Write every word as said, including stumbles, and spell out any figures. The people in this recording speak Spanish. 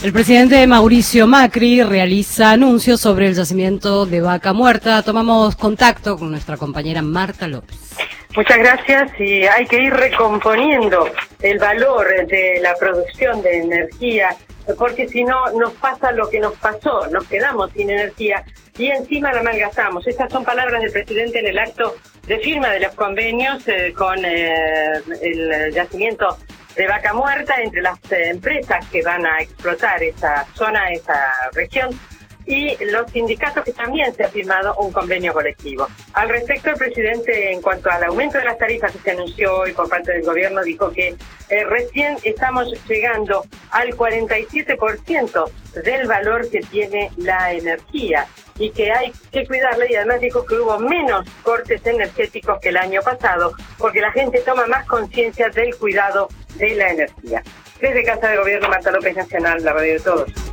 El presidente Mauricio Macri realiza anuncios sobre el yacimiento de Vaca Muerta. Tomamos contacto con nuestra compañera Marta López. Muchas gracias, y hay que ir recomponiendo el valor de la producción de energía, porque si no nos pasa lo que nos pasó, nos quedamos sin energía y encima la malgastamos. Estas son palabras del presidente en el acto de firma de los convenios eh, con eh, el yacimiento de Vaca Muerta entre las eh, empresas que van a explotar esa zona, esa región, y los sindicatos, que también se ha firmado un convenio colectivo. Al respecto, el presidente, en cuanto al aumento de las tarifas que se anunció hoy por parte del gobierno, dijo que eh, recién estamos llegando al cuarenta y siete por ciento del valor que tiene la energía y que hay que cuidarla, y además dijo que hubo menos cortes energéticos que el año pasado porque la gente toma más conciencia del cuidado de la energía. Desde Casa de Gobierno, Marta López, Nacional, la radio de todos.